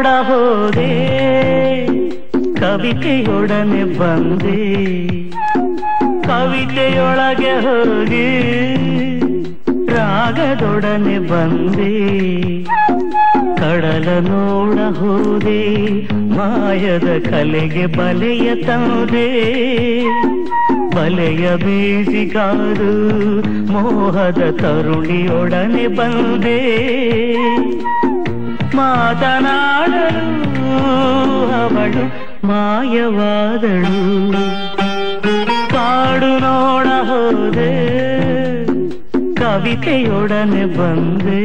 ನೋಡ ಹೋದೆ ಕವಿತೆಯೊಡನೆ ಬಂದೆ ಕವಿತೆಯೊಳಗೆ ಹೋಗಿ ರಾಗದೊಡನೆ ಬಂದೆ ಕಡಲ ನೋಡ ಹೋದೆ ಮಾಯದ ಕಲೆಗೆ ಬಲೆಯ ತಂದೆ ಬಲೆಯ ಬೀಸಿಗಾರು ಮೋಹದ ತರುಣಿಯೊಡನೆ ಬಂದೆ ಮಾತನಾಡಲು ಅವಳು ಮಾಯವಾದಳು ಕಾಡು ನೋಡ ಹೋದೆ ಕವಿತೆಯೊಡನೆ ಬಂದೆ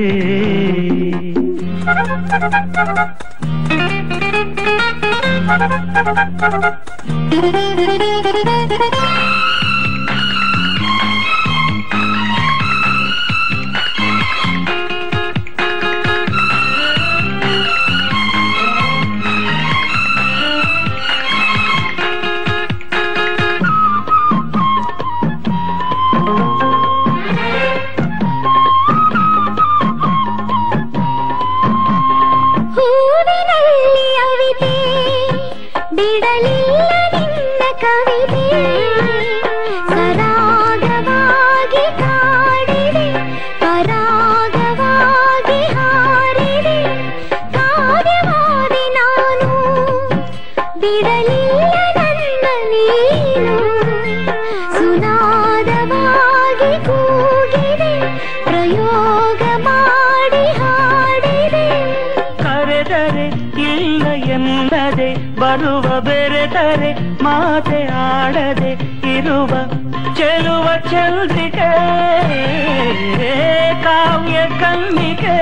ಬಿಡಲಿಲ್ಲ ನಿನ್ನ ಕವಿತೆ ಸರಾಗವಾಗಿ ಕಾಡಿದೆ ಪರಾಗವಾಗಿ ಹಾರಿದೆ ಕಾವ್ಯವಾದಿ ನಾನು ಬಿಡಲಿಲ್ಲ ನನ್ನ ನೀನು ಸುನಾದವಾಗಿ ಕೂಗಿದೆ ಪ್ರಯೋಗ ಮಾಡಿ ಹಾಡಿದೆ ಕರೆದರೆ ಇಲ್ಲ ಎಂದದೆ ಬರುವ ಬೆರೆತರೆ ಮಾತೆ ಆಡದೆ ಇರುವ ಚೆಲುವ ಚಂದ್ರಿಕೆ ಕಾವ್ಯ ಕನ್ನಿಕೆ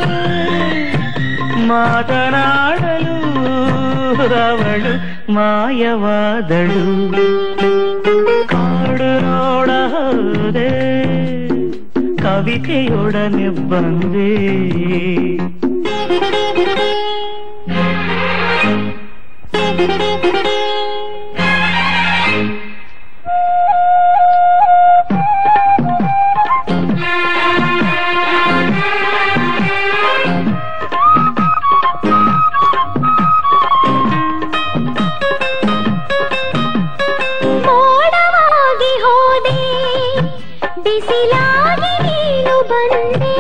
ಮಾತನಾಡಲು ಅವಳು ಮಾಯವಾದಳು ಕಾಡು ನೋಡ ಹೋದೆ ಕವಿತೆಯೊಡನೆ ಬಂದೆ ಮೋಡವಾಗಿ ಹೋದೆ ಬಿಸಿಲಾಗಿ ನೀನು ಬಂದೆ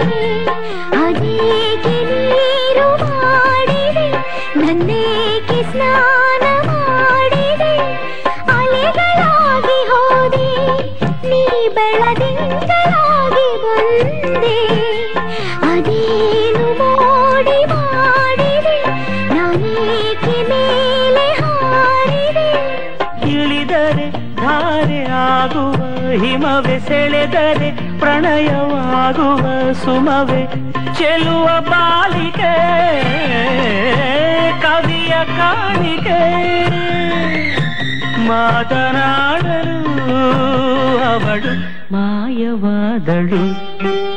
ಅದೇಕೆ ನೀರು ಮಾಡಿದೆ ನನ್ನೇಕೆ ಸ್ನಾನ ಮಾಡಿದೆ ಅಲೆಗಳಾಗಿ ಹೋದೆ ನೀ ಬೆಳದಿಂಗಳಾಗಿ ಬಂದೆ ಅದೇನು ಮೋಡಿ ಮಾಡಿದೆ ನಾನೇಕೆ ಮೇಲೆ ಹಾರಿದೆ ಇಳಿದರೆ ಧಾರೆ ಆಗುವ ಹಿಮವೇ ಸೆಳೆದರೆ ಪ್ರಣಯವಾಗುವ ಸುಮವೇ ಚೆಲುವ ಬಾಲಿಕೆ ಕವಿಯ ಕಾಣಿಕೆ ಮಾತನಾಡಲು ಅವಳು ಮಾಯವಾದಳು